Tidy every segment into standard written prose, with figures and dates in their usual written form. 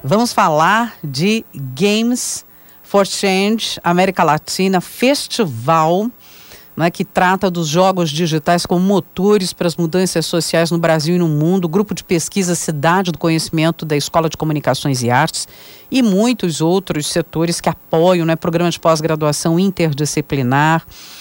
Vamos falar de Games for Change América Latina, festival, né, que trata dos jogos digitais como motores para as mudanças sociais no Brasil e no mundo, grupo de pesquisa Cidade do Conhecimento da Escola de Comunicações e Artes e muitos outros setores que apoiam, né, programa de pós-graduação interdisciplinar,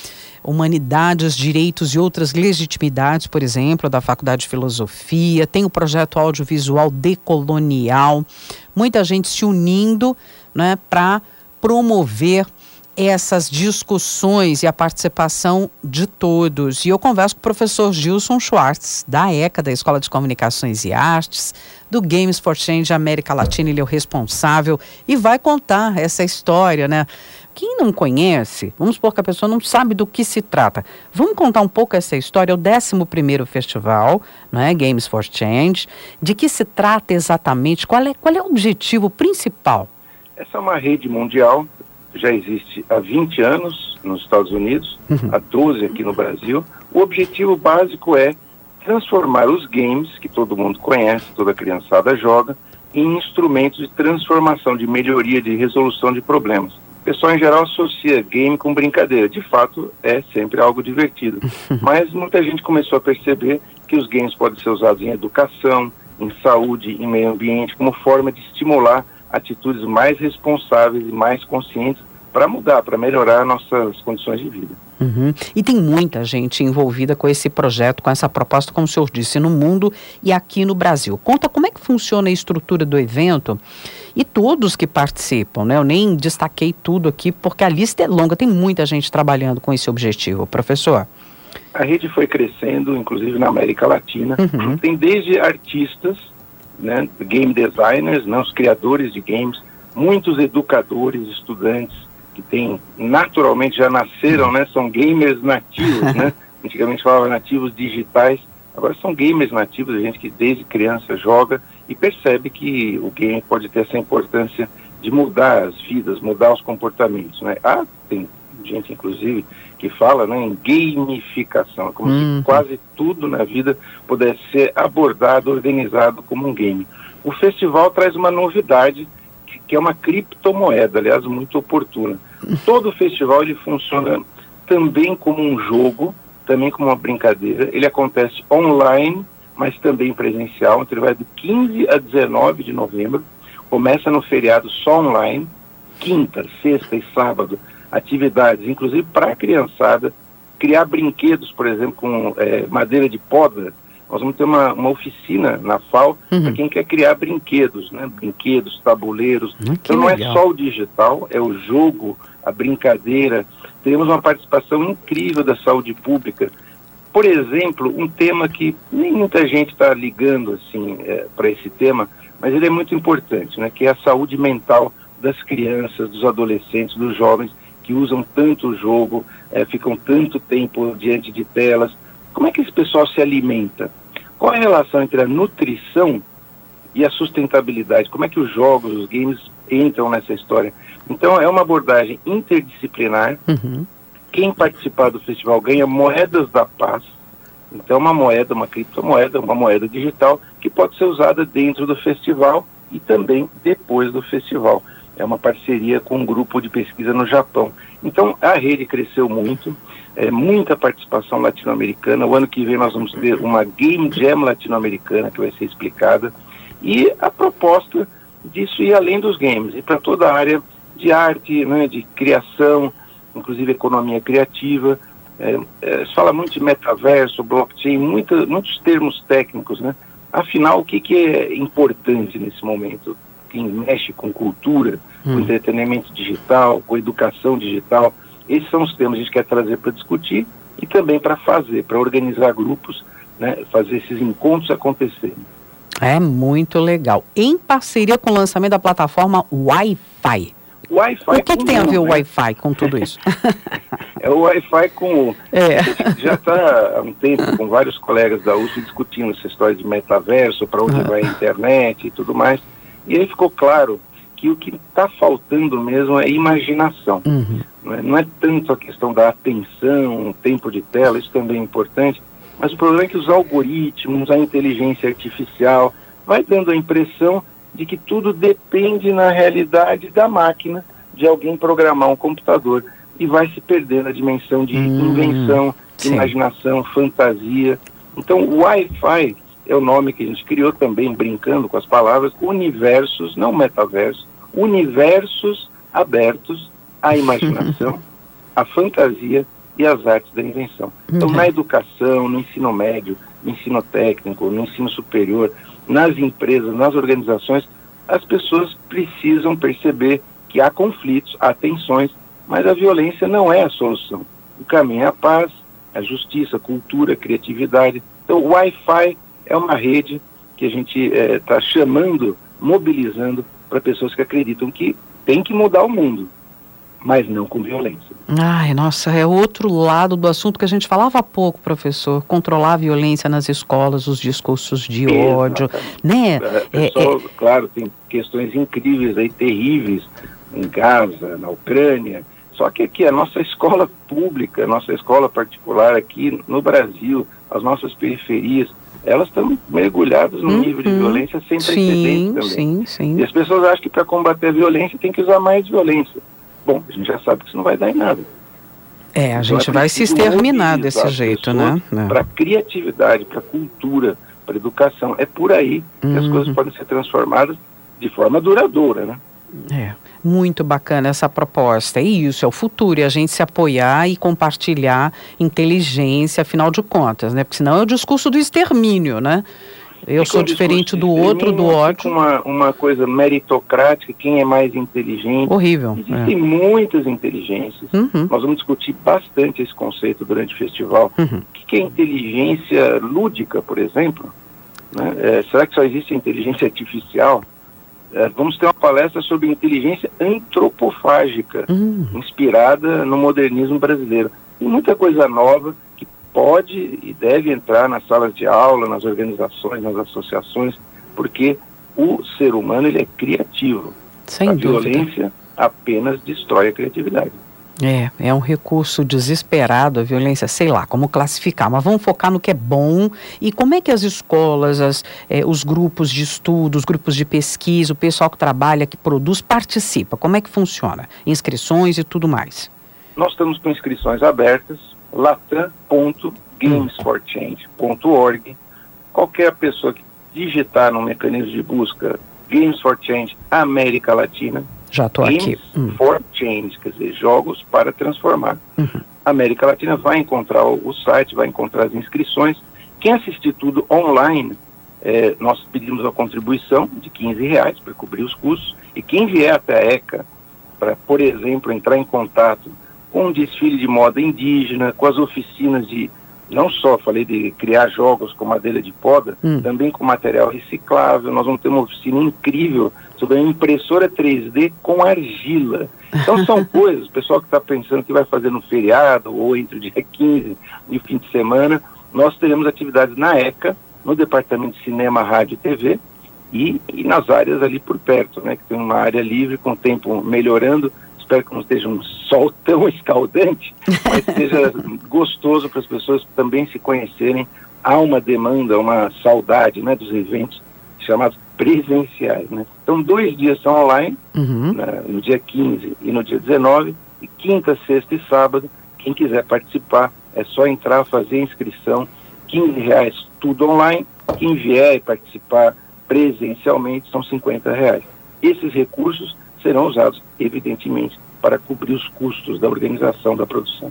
Humanidades, Direitos e Outras Legitimidades, por exemplo, da Faculdade de Filosofia, tem o projeto audiovisual Decolonial, muita gente se unindo, né, para promover essas discussões e a participação de todos. E eu converso com o professor Gilson Schwartz, da ECA, da Escola de Comunicações e Artes, do Games for Change América Latina. Ele é o responsável e vai contar essa história, né? Quem não conhece, vamos supor que a pessoa não sabe do que se trata. Vamos contar um pouco essa história, é o 11º festival, né, Games for Change. De que se trata exatamente? Qual é o objetivo principal? Essa é uma rede mundial, já existe há 20 anos nos Estados Unidos, há 12 aqui no Brasil. O objetivo básico é transformar os games, que todo mundo conhece, toda criançada joga, em instrumentos de transformação, de melhoria, de resolução de problemas. O pessoal, em geral, associa game com brincadeira. De fato, é sempre algo divertido. Mas muita gente começou a perceber que os games podem ser usados em educação, em saúde, em meio ambiente, como forma de estimular atitudes mais responsáveis e mais conscientes para mudar, para melhorar nossas condições de vida. E tem muita gente envolvida com esse projeto, com essa proposta, como o senhor disse, no mundo e aqui no Brasil. Conta como é que funciona a estrutura do evento e todos que participam, né? Eu nem destaquei tudo aqui porque a lista é longa, tem muita gente trabalhando com esse objetivo. Professor? A rede foi crescendo, inclusive na América Latina. Tem desde artistas, né, game designers, né, os criadores de games, muitos educadores, estudantes, que tem, naturalmente já nasceram, né, são gamers nativos, né, antigamente falava nativos digitais, agora são gamers nativos, gente que desde criança joga e percebe que o game pode ter essa importância de mudar as vidas, mudar os comportamentos, né. Tem gente, inclusive, que fala, né, em gamificação, como se quase tudo na vida pudesse ser abordado, organizado como um game. O festival traz uma novidade, que é uma criptomoeda, aliás, muito oportuna. Todo festival ele funciona também como um jogo, também como uma brincadeira. Ele acontece online, mas também presencial. Então ele vai do 15 a 19 de novembro. Começa no feriado só online, quinta, sexta e sábado, atividades, inclusive para a criançada, criar brinquedos, por exemplo, com madeira de poda. Nós vamos ter uma oficina na FAO para quem quer criar brinquedos, né? Brinquedos, tabuleiros. Então não legal. É só o digital, é o jogo, a brincadeira. Temos uma participação incrível da saúde pública. Por exemplo, um tema que nem muita gente está ligando assim, para esse tema, mas ele é muito importante, né? Que é a saúde mental das crianças, dos adolescentes, dos jovens que usam tanto o jogo, ficam tanto tempo diante de telas. Como é que esse pessoal se alimenta? Qual é a relação entre a nutrição e a sustentabilidade? Como é que os jogos, os games entram nessa história? Então é uma abordagem interdisciplinar. Quem participar do festival ganha moedas da paz. Então uma moeda, uma criptomoeda, uma moeda digital que pode ser usada dentro do festival e também depois do festival. É uma parceria com um grupo de pesquisa no Japão. Então a rede cresceu muito. Muita participação latino-americana. O ano que vem nós vamos ter uma Game Jam latino-americana que vai ser explicada. E a proposta disso ir além dos games, ir para toda a área de arte, né, de criação, inclusive economia criativa. Se fala muito de metaverso, blockchain, muitos termos técnicos, né? Afinal, o que é importante nesse momento? Quem mexe com cultura, com entretenimento digital, com educação digital, esses são os temas que a gente quer trazer para discutir e também para fazer, para organizar grupos, né, fazer esses encontros acontecerem. É muito legal. Em parceria com o lançamento da plataforma Wi-Fi. Wi-Fi. O que tem a ver o Wi-Fi com tudo isso? É o Wi-Fi com... Já está há um tempo com vários colegas da USP discutindo essa história de metaverso, para onde vai a internet e tudo mais. E aí ficou claro que o que está faltando mesmo é imaginação. Não é tanto a questão da atenção, o tempo de tela, isso também é importante, mas o problema é que os algoritmos, a inteligência artificial, vai dando a impressão de que tudo depende, na realidade, da máquina, de alguém programar um computador, e vai se perdendo a dimensão de invenção, imaginação, fantasia. Então, o Wi-Fi é o nome que a gente criou também, brincando com as palavras, universos, não metaverso, universos abertos à imaginação, à fantasia e às artes da invenção. Então, na educação, no ensino médio, no ensino técnico, no ensino superior, nas empresas, nas organizações, as pessoas precisam perceber que há conflitos, há tensões, mas a violência não é a solução. O caminho é a paz, a justiça, a cultura, a criatividade. Então, o Wi-Fi é uma rede que a gente está chamando, mobilizando para pessoas que acreditam que tem que mudar o mundo, mas não com violência. Ai, nossa, é outro lado do assunto que a gente falava há pouco, professor. Controlar a violência nas escolas, os discursos de ódio, né? Pessoal, claro, tem questões incríveis aí, terríveis, em Gaza, na Ucrânia. Só que aqui a nossa escola pública, a nossa escola particular aqui no Brasil, as nossas periferias, elas estão mergulhadas num nível de violência sem precedentes também. Sim. E as pessoas acham que para combater a violência tem que usar mais violência. Bom, a gente já sabe que isso não vai dar em nada. A gente vai se exterminar desse jeito, né? Para criatividade, para cultura, para educação. É por aí que as coisas podem ser transformadas de forma duradoura, né? Muito bacana essa proposta. E isso é o futuro, e a gente se apoiar e compartilhar inteligência, afinal de contas, né? Porque senão é o discurso do extermínio, né? Eu sou diferente do outro, do ódio. Uma coisa meritocrática, quem é mais inteligente. Horrível. Existem muitas inteligências. Nós vamos discutir bastante esse conceito durante o festival. O que é inteligência lúdica, por exemplo? Né? Será que só existe inteligência artificial? Vamos ter uma palestra sobre inteligência antropofágica, inspirada no modernismo brasileiro. Tem muita coisa nova que pode e deve entrar nas salas de aula, nas organizações, nas associações, porque o ser humano ele é criativo. Sem dúvida. Violência apenas destrói a criatividade. É um recurso desesperado, a violência, sei lá como classificar, mas vamos focar no que é bom. E como é que as escolas, os grupos de estudo, os grupos de pesquisa, o pessoal que trabalha, que produz, participa? Como é que funciona? Inscrições e tudo mais. Nós estamos com inscrições abertas, latam.gamesforchange.org. Qualquer pessoa que digitar no mecanismo de busca Games for Change América Latina, já estou aqui. For Change, quer dizer, jogos para transformar. América Latina vai encontrar o site, vai encontrar as inscrições. Quem assistir tudo online, nós pedimos uma contribuição de R$15 para cobrir os custos. E quem vier até a ECA, para, por exemplo, entrar em contato com um desfile de moda indígena, com as oficinas de, não só falei de criar jogos com madeira de poda, também com material reciclável. Nós vamos ter uma oficina incrível sobre a impressora 3D com argila. Então são coisas, o pessoal que está pensando que vai fazer no feriado ou entre o dia 15 e o fim de semana, nós teremos atividades na ECA, no Departamento de Cinema, Rádio e TV e nas áreas ali por perto, né, que tem uma área livre com o tempo melhorando. Espero que não esteja um sol tão escaldante, mas seja gostoso para as pessoas também se conhecerem. Há uma demanda, uma saudade, né, dos eventos chamados presenciais, né? Então 2 dias são online, no dia 15 e no dia 19, e quinta, sexta e sábado. Quem quiser participar é só entrar, fazer a inscrição, R$15 tudo online. Quem vier participar presencialmente são R$50. Esses recursos serão usados, evidentemente, para cobrir os custos da organização da produção.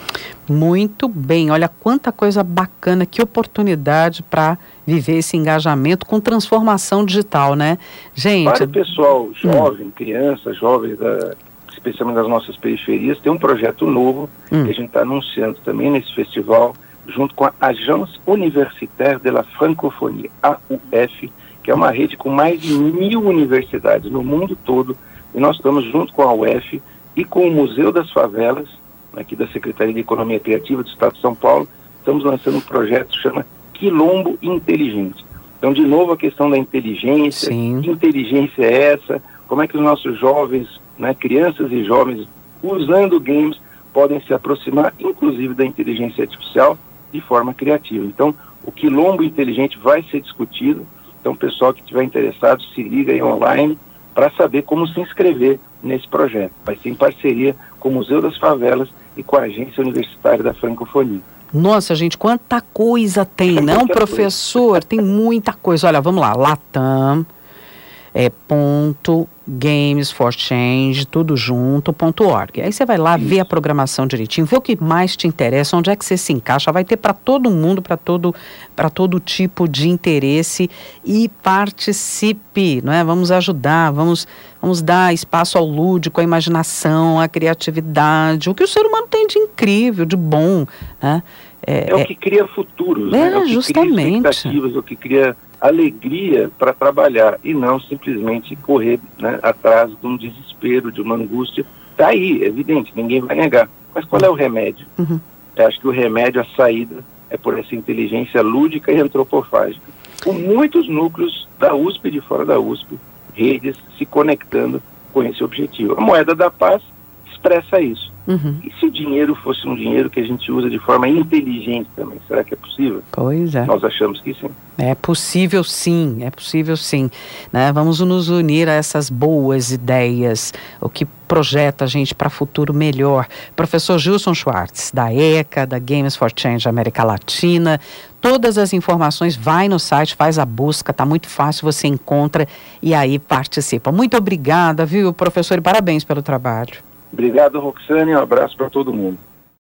Muito bem, olha quanta coisa bacana, que oportunidade para viver esse engajamento com transformação digital, né? Gente... Para o pessoal jovem, criança, jovens, especialmente das nossas periferias, tem um projeto novo que a gente está anunciando também nesse festival, junto com a Agence Universitaire de la Francophonie, AUF, que é uma rede com mais de 1.000 universidades no mundo todo, e nós estamos junto com a UF e com o Museu das Favelas, aqui da Secretaria de Economia Criativa do Estado de São Paulo, estamos lançando um projeto que chama Quilombo Inteligente. Então, de novo, a questão da inteligência. Sim. Que inteligência é essa? Como é que os nossos jovens, né, crianças e jovens, usando games, podem se aproximar, inclusive, da inteligência artificial de forma criativa? Então, o Quilombo Inteligente vai ser discutido. Então, o pessoal que estiver interessado, se liga aí online para saber como se inscrever nesse projeto. Vai ser em parceria com o Museu das Favelas e com a Agência Universitária da Francofonia. Nossa, gente, quanta coisa tem, não, professor? Tem muita coisa. Olha, vamos lá, Latam, .gamesforchange, tudo junto.org. Aí você vai lá ver a programação direitinho, ver o que mais te interessa, onde é que você se encaixa, vai ter para todo mundo, para todo tipo de interesse, e participe, não é? Vamos ajudar, vamos dar espaço ao lúdico, à imaginação, à criatividade, o que o ser humano tem de incrível, de bom, né? É o que cria futuros, né? É o que justamente. cria expectativas, o que cria alegria para trabalhar e não simplesmente correr, né, atrás de um desespero, de uma angústia. Está aí, é evidente, ninguém vai negar. Mas qual é o remédio? Eu acho que o remédio, a saída, é por essa inteligência lúdica e antropofágica. Com muitos núcleos da USP e de fora da USP, redes se conectando com esse objetivo. A moeda da paz expressa isso. E se o dinheiro fosse um dinheiro que a gente usa de forma inteligente também, será que é possível? Pois é. Nós achamos que sim. É possível sim, né? Vamos nos unir a essas boas ideias, o que projeta a gente para futuro melhor. Professor Gilson Schwartz, da ECA, da Games for Change América Latina, todas as informações, vai no site, faz a busca, tá muito fácil, você encontra e aí participa. Muito obrigada, viu, professor, e parabéns pelo trabalho. Obrigado, Roxane, um abraço para todo mundo.